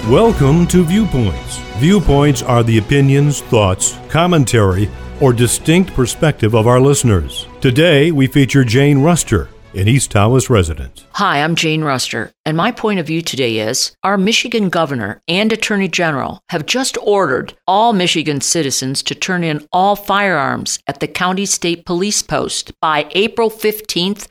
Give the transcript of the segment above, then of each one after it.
Welcome to Viewpoints. Viewpoints are the opinions, thoughts, commentary, or distinct perspective of our listeners. Today, we feature Jane Ruster, an East Tawas resident. Hi, I'm Jane Ruster, and my point of view today is our Michigan governor and attorney general have just ordered all Michigan citizens to turn in all firearms at the county state police post by April 15th,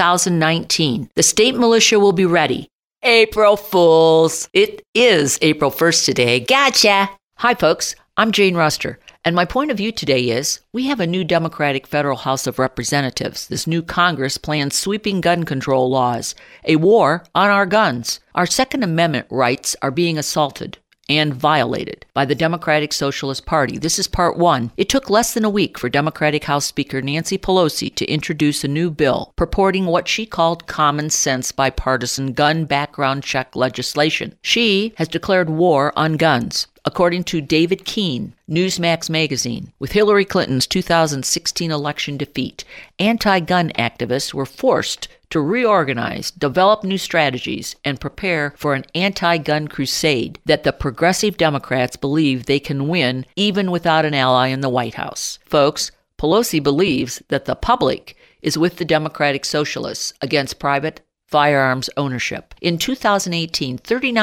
2019. The state militia will be ready. April Fools! It is April 1st today. Gotcha! Hi, folks. I'm Jane Ruster. And my point of view today is, we have a new Democratic Federal House of Representatives. This new Congress plans sweeping gun control laws, a war on our guns. Our Second Amendment rights are being assaulted and violated by the Democratic Socialist Party. This is part one. It took less than a week for Democratic House Speaker Nancy Pelosi to introduce a new bill purporting what she called common sense bipartisan gun background check legislation. She has declared war on guns. According to David Keene, Newsmax magazine, with Hillary Clinton's 2016 election defeat, anti-gun activists were forced to reorganize, develop new strategies, and prepare for an anti-gun crusade that the progressive Democrats believe they can win even without an ally in the White House. Folks, Pelosi believes that the public is with the Democratic Socialists against private firearms ownership. In 2018,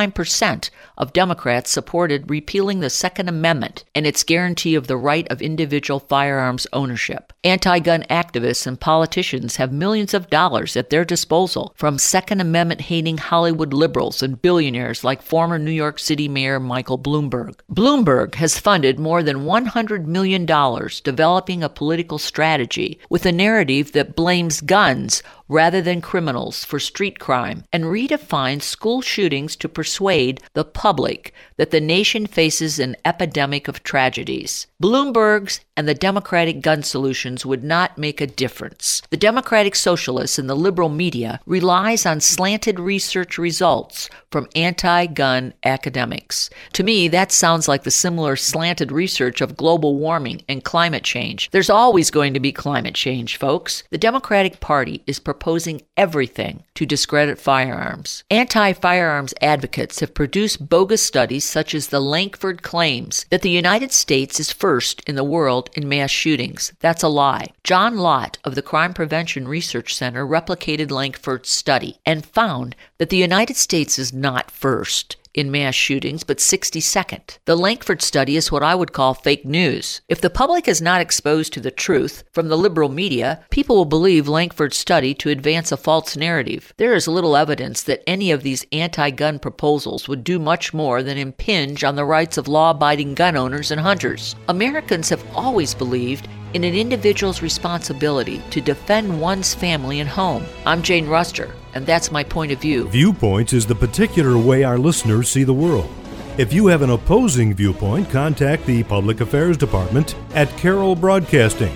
39% of Democrats supported repealing the Second Amendment and its guarantee of the right of individual firearms ownership. Anti-gun activists and politicians have millions of dollars at their disposal from Second Amendment-hating Hollywood liberals and billionaires like former New York City Mayor Michael Bloomberg. Bloomberg has funded more than $100 million developing a political strategy with a narrative that blames guns rather than criminals for street crime, and redefines school shootings to persuade the public that the nation faces an epidemic of tragedies. Bloomberg's and the Democratic gun solutions would not make a difference. The Democratic Socialists and the liberal media relies on slanted research results from anti-gun academics. To me, that sounds like the similar slanted research of global warming and climate change. There's always going to be climate change, folks. The Democratic Party is proposing everything to discredit firearms. Anti-firearms advocates have produced bogus studies such as the Lankford claims that the United States is first in the world in mass shootings. That's a lie. John Lott of the Crime Prevention Research Center replicated Lankford's study and found that the United States is not first in mass shootings, but 62nd. The Lankford study is what I would call fake news. If the public is not exposed to the truth from the liberal media, people will believe Lankford's study to advance a false narrative. There is little evidence that any of these anti-gun proposals would do much more than impinge on the rights of law-abiding gun owners and hunters. Americans have always believed in an individual's responsibility to defend one's family and home. I'm Jane Ruster, and that's my point of view. Viewpoints is the particular way our listeners see the world. If you have an opposing viewpoint, contact the Public Affairs Department at Carroll Broadcasting,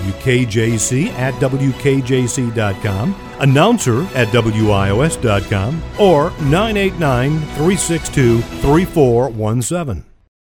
WKJC at WKJC.com, announcer at WIOS.com, or 989-362-3417.